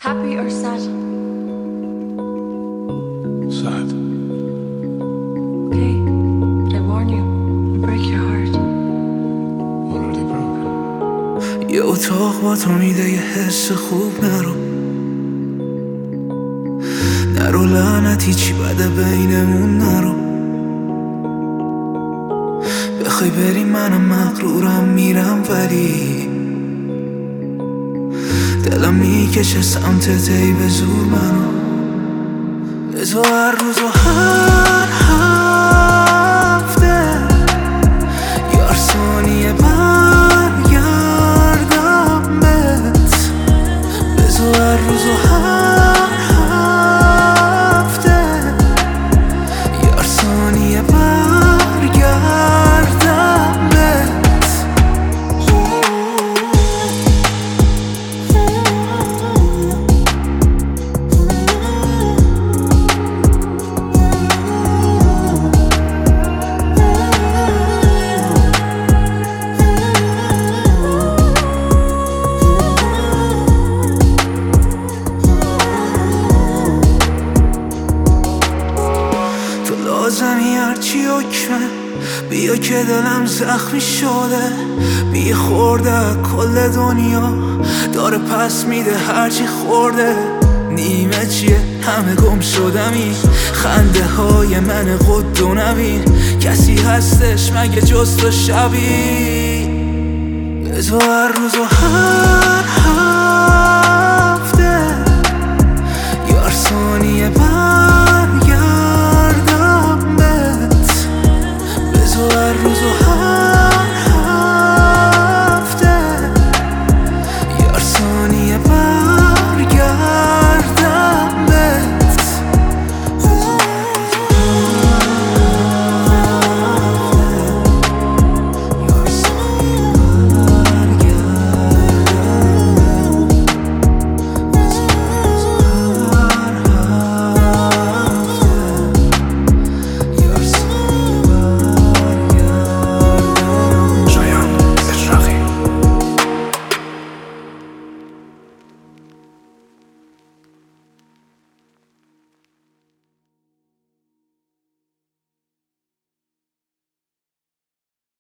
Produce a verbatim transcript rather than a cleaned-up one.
Happy or sad? Sad. Okay, but I warn you, I'll break your heart. Already broken. یه اتاق با تو میده یه حس خوب نرو نرو لعنتی چی بده بینمون نرو بخوای بری منم مغرورم میرم ولی دلم میکشه سمتت ای به زور منو به تو هر روز و هر هفته یار ثانیه برگردم بهت به تو هر روز و هر هفته یار ثانیه برگردم بهت لازمی هرچی حکمه بیا که دلم زخمی شده بی خورده کل دنیا داره پس میده هرچی خورده نیمه چیه همه گم شدمی خنده های من قد و نبین کسی هستش مگه جز تو شبیه به تو هر روز و هر